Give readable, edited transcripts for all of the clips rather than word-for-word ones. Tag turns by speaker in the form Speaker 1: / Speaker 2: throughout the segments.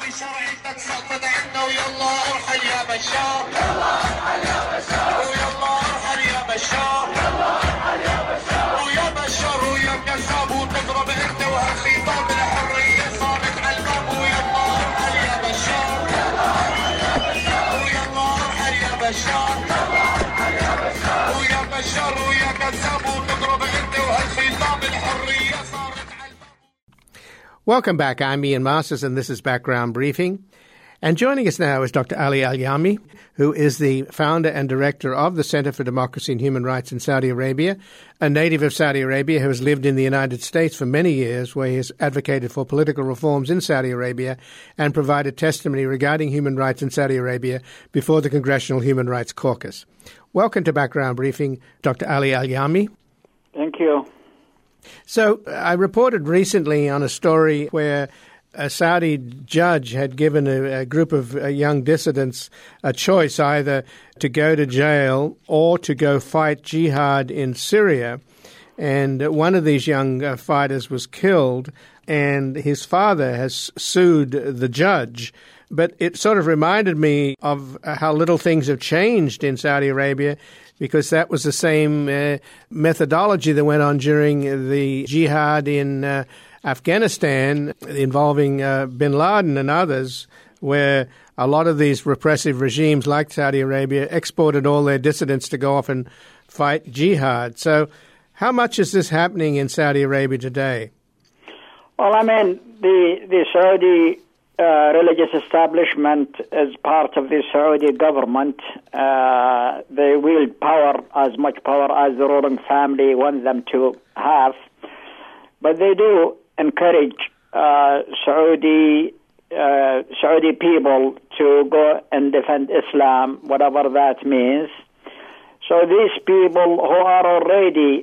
Speaker 1: شرعيتك سقطت عنا ويلا ارحل يا بشار يلا ارحل يا بشار ويلا ارحل يا بشار يلا ارحل يا بشار ويا بشار ويا كذاب وتضرب انت وهالخطاب الحريه صارت على الباب ويلا ارحل يا بشار يلا ارحل يا بشار ويلا ارحل يا بشار يلا ارحل يا بشار ويا بشار ويا كذاب وتضرب انت وهالخطاب الحريه صارت على الباب.
Speaker 2: Welcome back. I'm Ian Masters, and this is Background Briefing. And joining us now is Dr. Ali Al-Yami, who is the founder and director of the Center for Democracy and Human Rights in Saudi Arabia, a native of Saudi Arabia who has lived in the United States for many years, where he has advocated for political reforms in Saudi Arabia and provided testimony regarding human rights in Saudi Arabia before the Congressional Human Rights Caucus. Welcome to Background Briefing, Dr. Ali Al-Yami.
Speaker 3: Thank you.
Speaker 2: So I reported recently on a story where a Saudi judge had given a group of young dissidents a choice either to go to jail or to go fight jihad in Syria. And one of these young fighters was killed, and his father has sued the judge. But it sort of reminded me of how little things have changed in Saudi Arabia, because that was the same methodology that went on during the jihad in Afghanistan involving bin Laden and others, where a lot of these repressive regimes like Saudi Arabia exported all their dissidents to go off and fight jihad. So how much is this happening in Saudi Arabia today?
Speaker 3: Well, I mean, the Saudi religious establishment is part of the Saudi government. They wield power, as much power as the ruling family want them to have. But they do encourage Saudi people to go and defend Islam, whatever that means. So these people who are already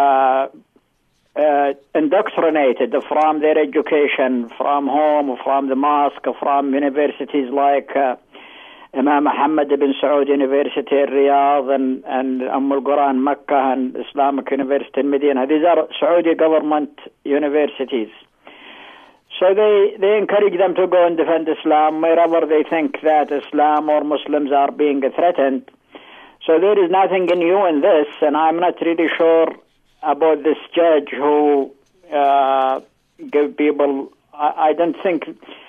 Speaker 3: indoctrinated from their education, from home, from the mosque, from universities like Imam Muhammad ibn Saud University in Riyadh and Al-Quran Makkah and Islamic University in Medina. These are Saudi government universities. So they encourage them to go and defend Islam wherever they think that Islam or Muslims are being threatened. So there is nothing new in this, and I'm not really sure about this judge who gave people. I don't think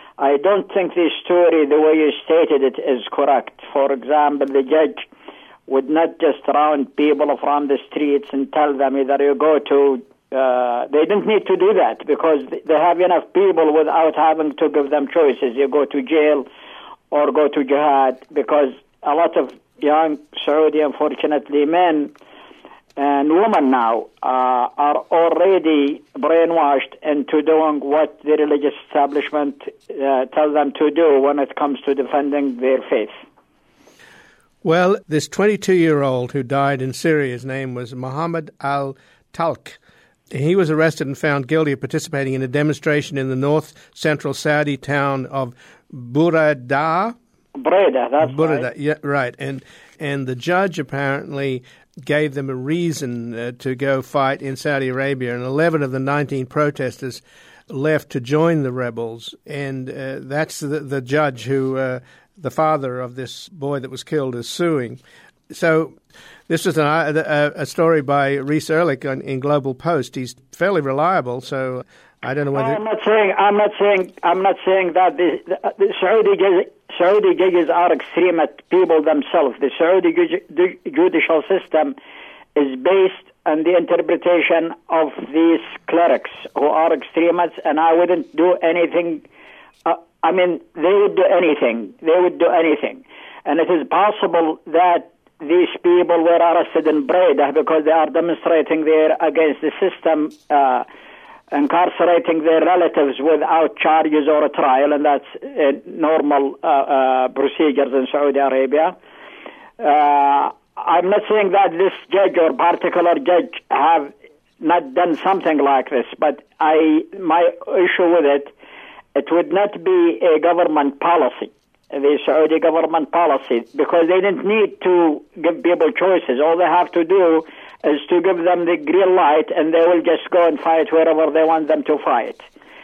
Speaker 3: the story, the way you stated it, is correct. For example, the judge would not just round people from the streets and tell them either you go to. They didn't need to do that because they have enough people without having to give them choices. You go to jail or go to jihad, because a lot of young Saudi, unfortunately, men and women now are already brainwashed into doing what the religious establishment tells them to do when it comes to defending their faith.
Speaker 2: Well, this 22-year-old who died in Syria, his name was Mohammed al-Talq. He was arrested and found guilty of participating in a demonstration in the north-central Saudi town of Buraidah.
Speaker 3: Buraidah, that's
Speaker 2: Buraidah,
Speaker 3: right.
Speaker 2: Yeah, right. And the judge apparently gave them a reason to go fight in Saudi Arabia, and 11 of the 19 protesters left to join the rebels. And that's the judge who the father of this boy that was killed is suing. So this was a story by Reese Ehrlich in Global Post. He's fairly reliable, so I don't know whether.
Speaker 3: I'm not saying that the Saudi judges are extremist people themselves. The Saudi judicial system is based on the interpretation of these clerics who are extremists, and I wouldn't do anything. They would do anything. They would do anything, and it is possible that these people were arrested in Buraidah because they are demonstrating there against the system, incarcerating their relatives without charges or a trial, and that's normal procedures in Saudi Arabia. I'm not saying that this judge or particular judge have not done something like this, but my issue with it would not be a government policy, the Saudi government policy, because they didn't need to give people choices. All they have to do is to give them the green light, and they will just go and fight wherever they want them to fight.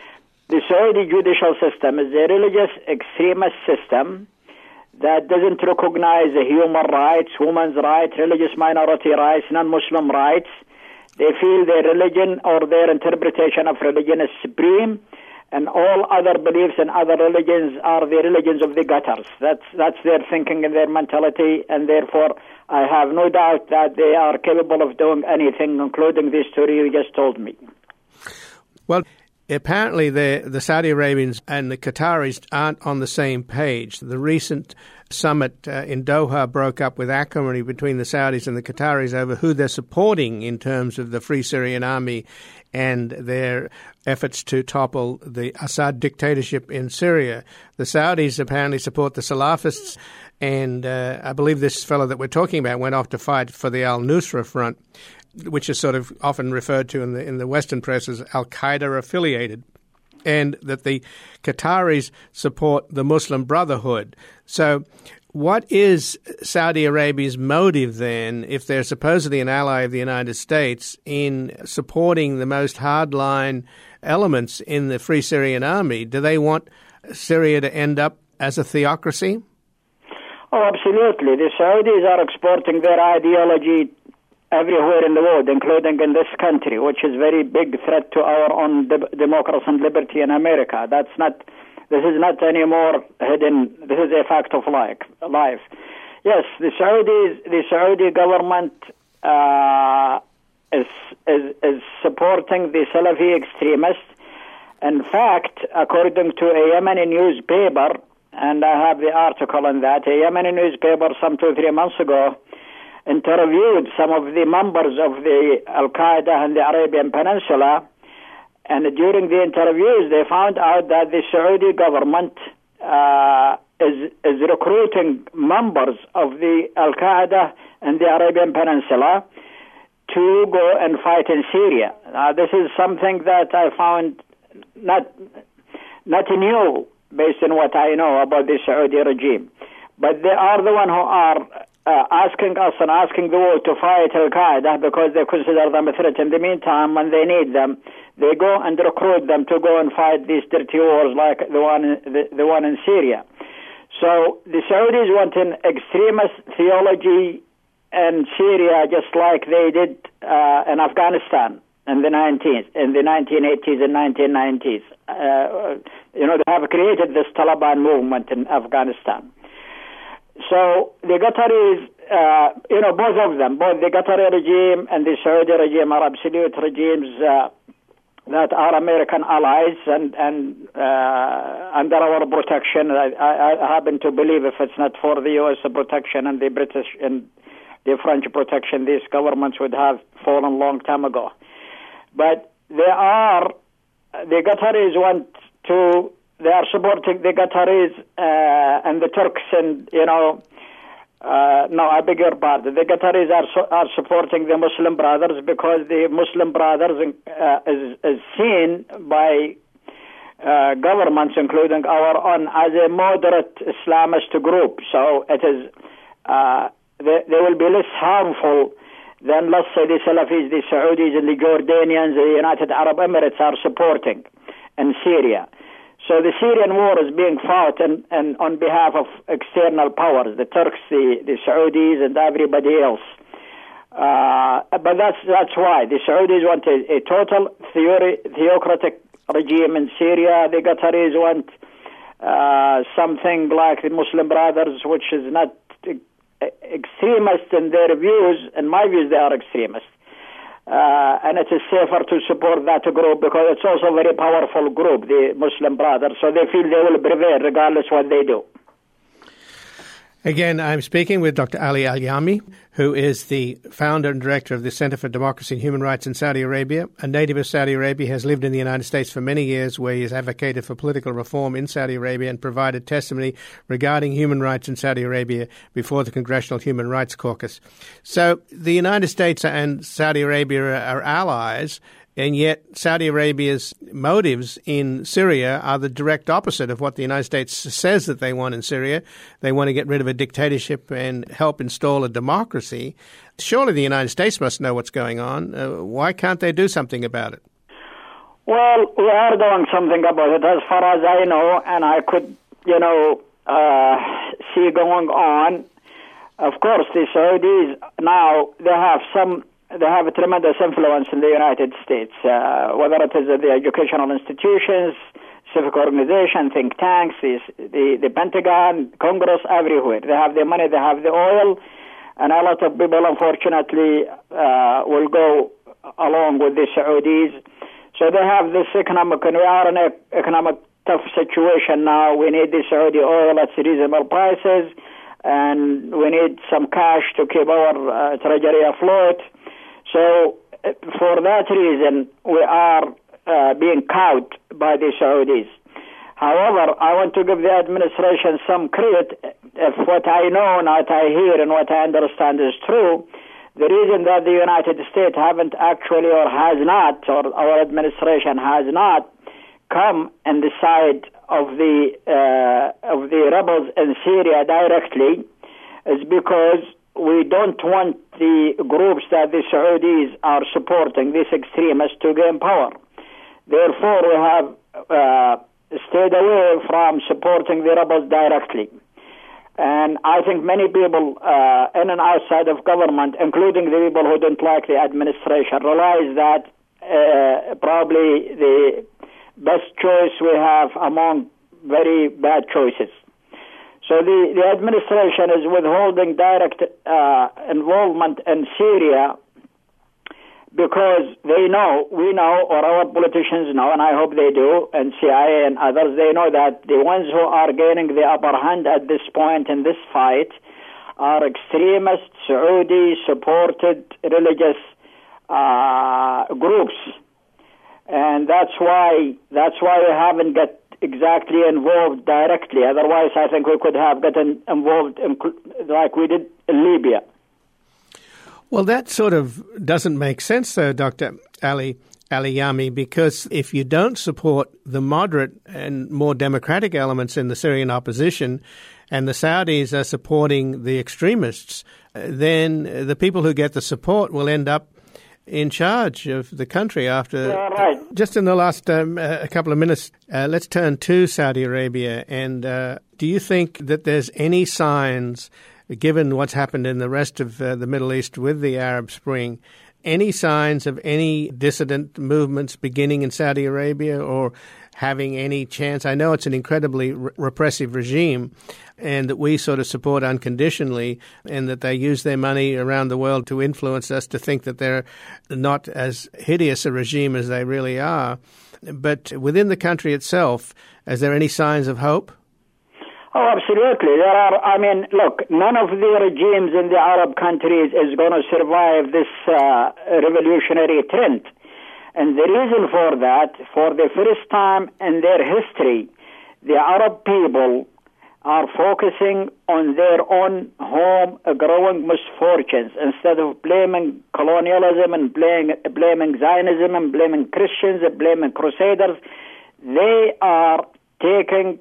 Speaker 3: the Saudi judicial system is a religious extremist system that doesn't recognize the human rights, women's rights, religious minority rights, non-Muslim rights. They feel their religion or their interpretation of religion is supreme, and all other beliefs and other religions are the religions of the gutters. That's their thinking and their mentality, and therefore I have no doubt that they are capable of doing anything, including this story you just told me.
Speaker 2: Well, apparently the Saudi Arabians and the Qataris aren't on the same page. The recent summit in Doha broke up with acrimony between the Saudis and the Qataris over who they're supporting in terms of the Free Syrian Army and their efforts to topple the Assad dictatorship in Syria. The Saudis apparently support the Salafists, and I believe this fellow that we're talking about went off to fight for the al-Nusra Front, which is sort of often referred to in the Western press as al-Qaeda affiliated, and that the Qataris support the Muslim Brotherhood. So what is Saudi Arabia's motive then, if they're supposedly an ally of the United States, in supporting the most hardline elements in the Free Syrian Army? Do they want Syria to end up as a theocracy?
Speaker 3: Oh, absolutely. The Saudis are exporting their ideology everywhere in the world, including in this country, which is a very big threat to our own democracy and liberty in America. This is not anymore hidden. This is a fact of life. Yes, the Saudi government is supporting the Salafi extremists. In fact, according to a Yemeni newspaper, and I have the article on that, a Yemeni newspaper some 2-3 months ago interviewed some of the members of the Al-Qaeda in the Arabian Peninsula, and during the interviews they found out that the Saudi government is recruiting members of the Al-Qaeda in the Arabian Peninsula to go and fight in Syria. This is something that I found not new based on what I know about the Saudi regime. But they are the one who are asking us and asking the world to fight Al-Qaeda because they consider them a threat. In the meantime, when they need them, they go and recruit them to go and fight these dirty wars like the one in Syria. So the Saudis want an extremist theology in Syria, just like they did in Afghanistan in the 1980s and 1990s. They have created this Taliban movement in Afghanistan. So the Qataris, both of them, both the Qatari regime and the Saudi regime are absolute regimes that are American allies and under our protection. I happen to believe if it's not for the U.S. protection and the British and the French protection, these governments would have fallen long time ago. But the Qataris they are supporting the Qataris and the Turks, and I beg your pardon. The Qataris are supporting the Muslim Brothers because the Muslim Brothers is seen by governments, including our own, as a moderate Islamist group. So it is they will be less harmful than, let's say, the Salafis, the Saudis, and the Jordanians, the United Arab Emirates are supporting in Syria. So the Syrian war is being fought and on behalf of external powers, the Turks, the Saudis, and everybody else. But that's why the Saudis want a total theocratic regime in Syria. The Qataris want something like the Muslim Brothers, which is not extremist in their views. In my views, they are extremists. And it is safer to support that group because it's also a very powerful group, the Muslim Brothers, so they feel they will prevail regardless what they do.
Speaker 2: Again, I'm speaking with Dr. Ali Al-Yami, who is the founder and director of the Center for Democracy and Human Rights in Saudi Arabia. A native of Saudi Arabia, has lived in the United States for many years, where he has advocated for political reform in Saudi Arabia and provided testimony regarding human rights in Saudi Arabia before the Congressional Human Rights Caucus. So the United States and Saudi Arabia are allies, and yet Saudi Arabia's motives in Syria are the direct opposite of what the United States says that they want in Syria. They want to get rid of a dictatorship and help install a democracy. Surely the United States must know what's going on. Why can't they do something about it?
Speaker 3: Well, we are doing something about it as far as I know, and I could, see going on. Of course, the Saudis now, they have a tremendous influence in the United States, whether it is the educational institutions, civic organization, think tanks, the Pentagon, Congress, everywhere. They have the money, they have the oil, and a lot of people, unfortunately, will go along with the Saudis. So they have this economic, and we are in an economic tough situation now. We need the Saudi oil at reasonable prices, and we need some cash to keep our treasury afloat. So for that reason, we are being cowed by the Saudis. However, I want to give the administration some credit. If what I know, what I hear, and what I understand is true, the reason that the United States haven't actually, or has not, or our administration has not come on the side of the rebels in Syria directly is because we don't want the groups that the Saudis are supporting, these extremists, to gain power. Therefore, we have stayed away from supporting the rebels directly. And I think many people in and outside of government, including the people who don't like the administration, realize that probably the best choice we have among very bad choices. So the administration is withholding direct involvement in Syria because they know, we know, or our politicians know, and I hope they do, and CIA and others, they know that the ones who are gaining the upper hand at this point in this fight are extremist, Saudi-supported religious groups. And that's why we haven't got exactly involved directly. Otherwise, I think we could have gotten involved like we did in Libya.
Speaker 2: Well, that sort of doesn't make sense, though, Dr. Ali Yami, because if you don't support the moderate and more democratic elements in the Syrian opposition, and the Saudis are supporting the extremists, then the people who get the support will end up in charge of the country after.
Speaker 3: Yeah, right.
Speaker 2: Just in the last a couple of minutes, let's turn to Saudi Arabia. And do you think that there's any signs, given what's happened in the rest of the Middle East with the Arab Spring, any signs of any dissident movements beginning in Saudi Arabia or having any chance? I know it's an incredibly repressive regime and that we sort of support unconditionally, and that they use their money around the world to influence us to think that they're not as hideous a regime as they really are. But within the country itself, is there any signs of hope?
Speaker 3: Oh, absolutely. There are. Look, none of the regimes in the Arab countries is going to survive this revolutionary trend. And the reason for that, for the first time in their history, the Arab people are focusing on their own home-growing misfortunes instead of blaming colonialism and blaming Zionism and blaming Christians and blaming Crusaders. They are taking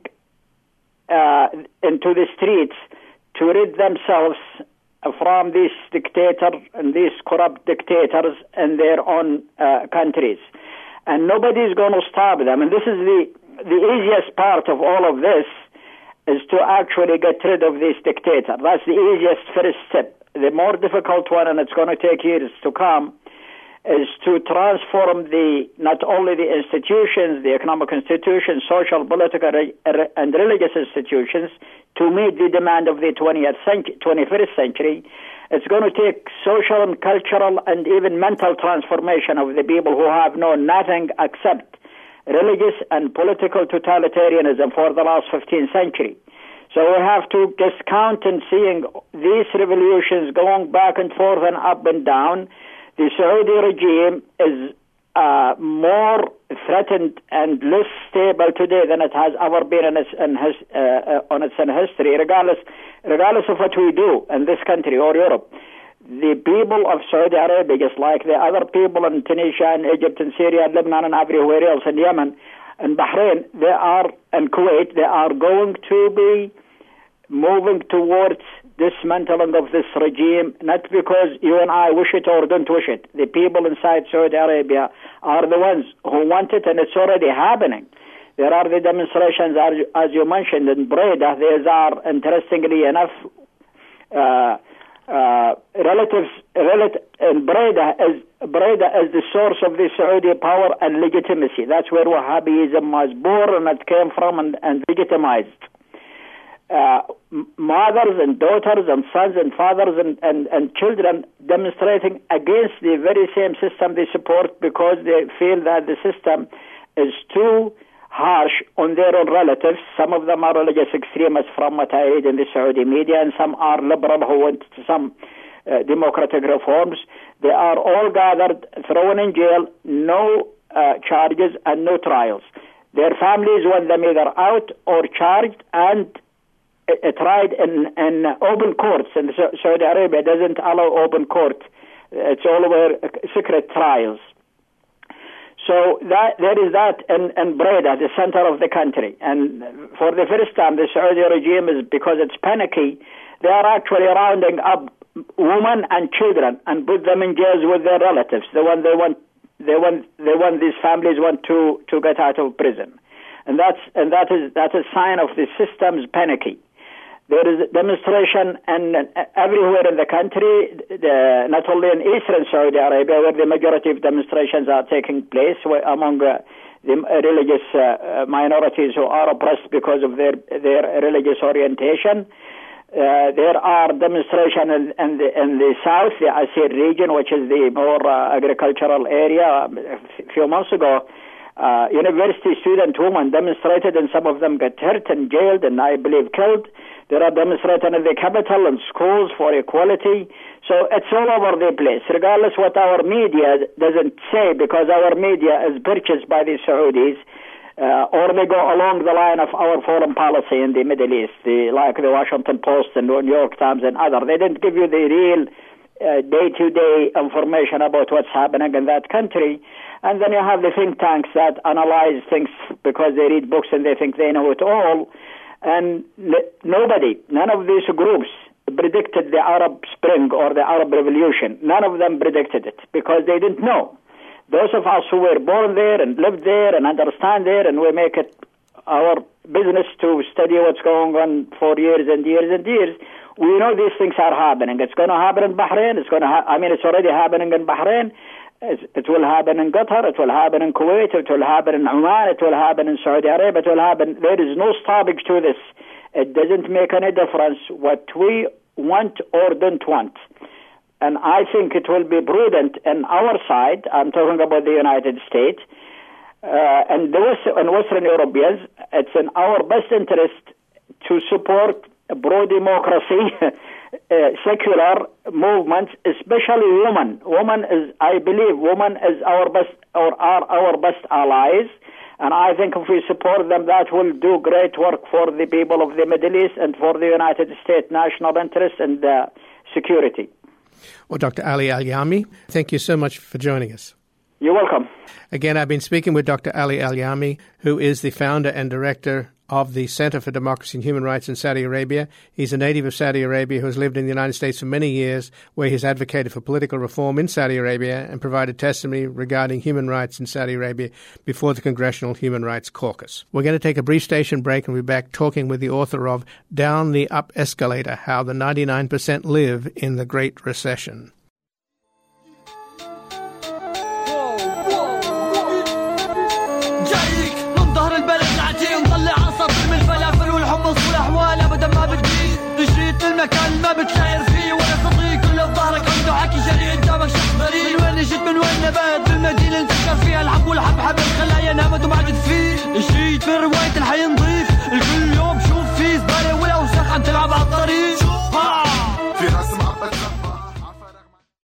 Speaker 3: into the streets to rid themselves from these dictators and these corrupt dictators in their own countries. And nobody's going to stop them. And this is the easiest part of all of this, is to actually get rid of these dictators. That's the easiest first step. The more difficult one, and it's going to take years to come, is to transform not only the institutions, the economic institutions, social, political, and religious institutions to meet the demand of the 21st century. It's going to take social and cultural and even mental transformation of the people who have known nothing except religious and political totalitarianism for the last 15th century. So we have to just count and seeing these revolutions going back and forth and up and down. The Saudi regime is more threatened and less stable today than it has ever been in its history, regardless of what we do in this country or Europe. The people of Saudi Arabia, just like the other people in Tunisia and Egypt and Syria and Lebanon and everywhere else, in Yemen and Bahrain, and Kuwait, they are going to be moving towards dismantling of this regime, not because you and I wish it or don't wish it. The people inside Saudi Arabia are the ones who want it, and it's already happening. There are the demonstrations, as you mentioned, in Breda. These are, interestingly enough, relatives in Breda is the source of the Saudi power and legitimacy. That's where Wahhabism was born and it came from and legitimized. Mothers and daughters and sons and fathers and children demonstrating against the very same system they support because they feel that the system is too harsh on their own relatives. Some of them are religious extremists from what I read in the Saudi media, and some are liberal who want some democratic reforms. They are all gathered, thrown in jail, no charges and no trials. Their families want them either out or charged and tried in open courts. And Saudi Arabia doesn't allow open court. It's all over secret trials. So there is that in Breda, the center of the country. And for the first time, the Saudi regime is, because it's panicky, they are actually rounding up women and children and put them in jails with their relatives. The one these families want to get out of prison. And that's a sign of the system's panicky. There is demonstration and everywhere in the country, not only in eastern Saudi Arabia, where the majority of demonstrations are taking place among the religious minorities who are oppressed because of their religious orientation. There are demonstrations in the south, the Asir region, which is the more agricultural area. A few months ago, university student women demonstrated, and some of them got hurt and jailed and I believe killed. There are demonstrations in the capital and schools for equality. So it's all over the place, regardless what our media doesn't say, because our media is purchased by the Saudis, or they go along the line of our foreign policy in the Middle East, like the Washington Post and New York Times and others. They didn't give you the real day-to-day information about what's happening in that country. And then you have the think tanks that analyze things because they read books and they think they know it all. And none of these groups predicted the Arab Spring or the Arab Revolution. None of them predicted it because they didn't know. Those of us who were born there and lived there and understand there, and we make it our business to study what's going on for years and years and years, we know these things are happening. It's going to happen in Bahrain. It's already happening in Bahrain. It will happen in Qatar, it will happen in Kuwait, it will happen in Oman, it will happen in Saudi Arabia, it will happen. There is no stoppage to this. It doesn't make any difference what we want or don't want. And I think it will be prudent on our side, I'm talking about the United States, and Western Europeans, it's in our best interest to support pro-democracy secular movements, especially women. I believe women is our best or are our best allies, and I think if we support them, that will do great work for the people of the Middle East and for the United States national interest and security.
Speaker 2: Well, Dr. Ali Al-Yami, thank you so much for joining us.
Speaker 3: You're welcome.
Speaker 2: Again, I've been speaking with Dr. Ali Al-Yami, who is the founder and director of the Center for Democracy and Human Rights in Saudi Arabia. He's a native of Saudi Arabia who has lived in the United States for many years, where he's advocated for political reform in Saudi Arabia and provided testimony regarding human rights in Saudi Arabia before the Congressional Human Rights Caucus. We're going to take a brief station break and we'll be back talking with the author of Down the Up Escalator, How the 99% Live in the Great Recession.
Speaker 4: المكان ما بتشاير فيه ولا صديق كله بظهرك عنده حكي جريء قدامك شخص غريب من وين جيت من وين نبات بالمدينة